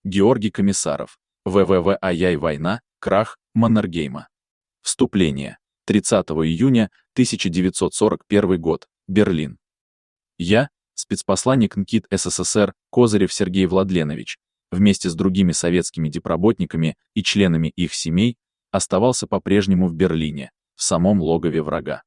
Георгий Комиссаров. ВВВ война, крах Маннергейма. Вступление. 30 июня 1941 год. Берлин. Я, спецпосланник НКИД СССР Козырев Сергей Владленович, вместе с другими советскими дипработниками и членами их семей, оставался по-прежнему в Берлине, в самом логове врага.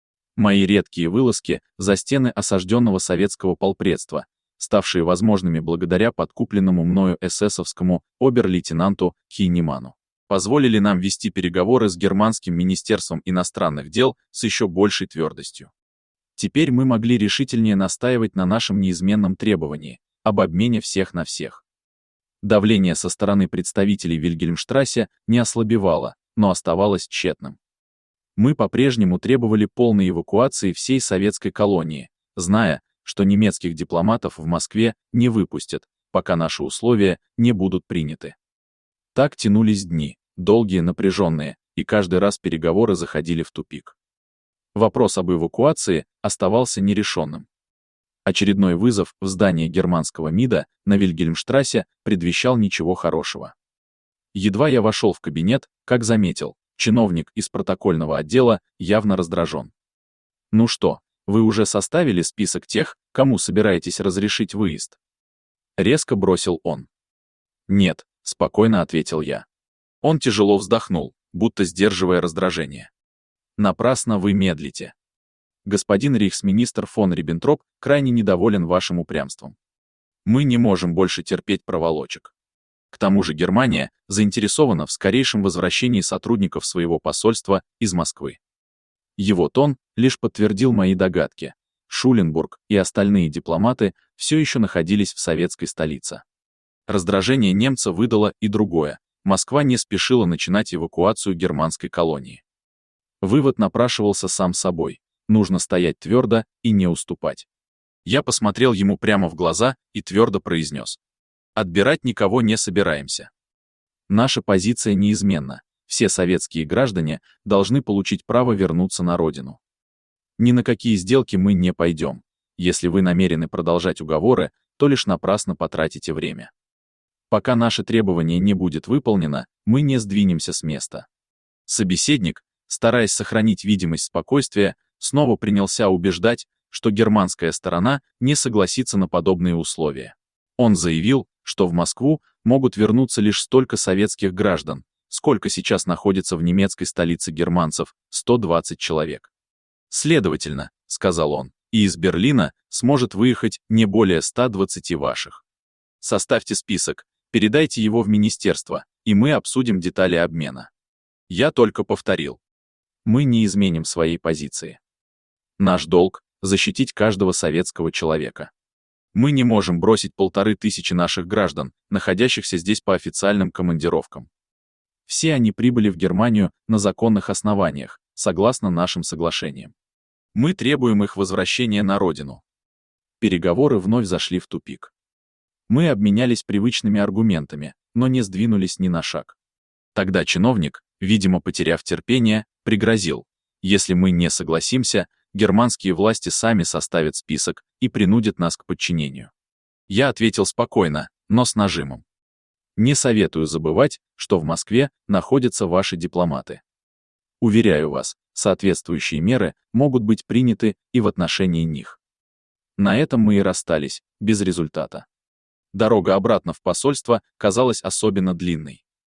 Мои редкие вылазки за стены осажденного советского полпредства, ставшие возможными благодаря подкупленному мною эсэсовскому обер-лейтенанту Хейнеману, позволили нам вести переговоры с германским министерством иностранных дел с еще большей твердостью. Теперь мы могли решительнее настаивать на нашем неизменном требовании об обмене всех на всех. Давление со стороны представителей Вильгельмштрассе не ослабевало, но оставалось тщетным. Мы по-прежнему требовали полной эвакуации всей советской колонии, зная, что немецких дипломатов в Москве не выпустят, пока наши условия не будут приняты. Так тянулись дни, долгие, напряженные, и каждый раз переговоры заходили в тупик. Вопрос об эвакуации оставался нерешенным. Очередной вызов в здание германского МИДа на Вильгельмштрассе предвещал ничего хорошего. Едва я вошел в кабинет, как заметил, чиновник из протокольного отдела явно раздражен. «Ну что, вы уже составили список тех, кому собираетесь разрешить выезд?» Резко бросил он. «Нет», — спокойно ответил я. Он тяжело вздохнул, будто сдерживая раздражение. «Напрасно вы медлите. Господин рейхсминистр фон Риббентроп крайне недоволен вашим упрямством. Мы не можем больше терпеть проволочек. К тому же Германия заинтересована в скорейшем возвращении сотрудников своего посольства из Москвы». Его тон лишь подтвердил мои догадки. Шуленбург и остальные дипломаты все еще находились в советской столице. Раздражение немца выдало и другое. Москва не спешила начинать эвакуацию германской колонии. Вывод напрашивался сам собой. Нужно стоять твердо и не уступать. Я посмотрел ему прямо в глаза и твердо произнес: «Отбирать никого не собираемся. Наша позиция неизменна. Все советские граждане должны получить право вернуться на родину. Ни на какие сделки мы не пойдем. Если вы намерены продолжать уговоры, то лишь напрасно потратите время. Пока наше требование не будет выполнено, мы не сдвинемся с места». Собеседник, стараясь сохранить видимость спокойствия, снова принялся убеждать, что германская сторона не согласится на подобные условия. Он заявил, что в Москву могут вернуться лишь столько советских граждан, сколько сейчас находится в немецкой столице германцев, 120 человек. «Следовательно, — сказал он, — и из Берлина сможет выехать не более 120 ваших. Составьте список, передайте его в министерство, и мы обсудим детали обмена». Я только повторил: мы не изменим своей позиции. Наш долг — защитить каждого советского человека. Мы не можем бросить 1500 наших граждан, находящихся здесь по официальным командировкам. Все они прибыли в Германию на законных основаниях, согласно нашим соглашениям. Мы требуем их возвращения на родину. Переговоры вновь зашли в тупик. Мы обменялись привычными аргументами, но не сдвинулись ни на шаг. Тогда чиновник, видимо, потеряв терпение, пригрозил: если мы не согласимся, германские власти сами составят список и принудят нас к подчинению. Я ответил спокойно, но с нажимом: не советую забывать, что в Москве находятся ваши дипломаты. Уверяю вас, соответствующие меры могут быть приняты и в отношении них. На этом мы и расстались, без результата. Дорога обратно в посольство казалась особенно длинной.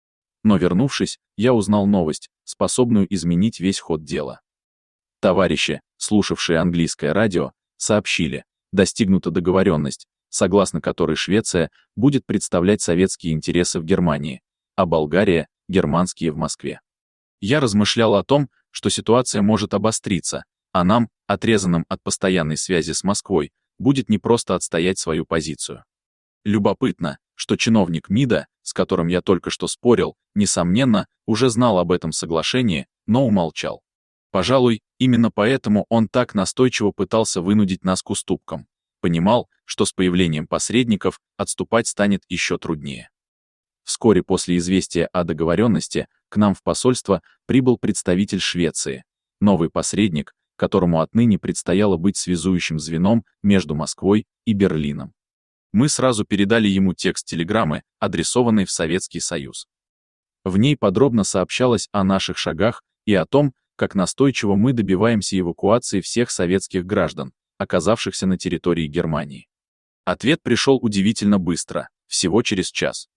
Но вернувшись, я узнал новость, способную изменить весь ход дела. Товарищи, слушавшие английское радио, сообщили: достигнута договоренность, согласно которой Швеция будет представлять советские интересы в Германии, а Болгария — германские в Москве. Я размышлял о том, что ситуация может обостриться, а нам, отрезанным от постоянной связи с Москвой, будет непросто отстоять свою позицию. Любопытно, что чиновник МИДа, с которым я только что спорил, несомненно, уже знал об этом соглашении, но умолчал. Пожалуй, именно поэтому он так настойчиво пытался вынудить нас к уступкам. Понимал, что с появлением посредников отступать станет еще труднее. Вскоре после известия о договоренности к нам в посольство прибыл представитель Швеции, новый посредник, которому отныне предстояло быть связующим звеном между Москвой и Берлином. Мы сразу передали ему текст телеграммы, адресованной в Советский Союз. В ней подробно сообщалось о наших шагах и о том, как настойчиво мы добиваемся эвакуации всех советских граждан, оказавшихся на территории Германии. Ответ пришел удивительно быстро, всего через час.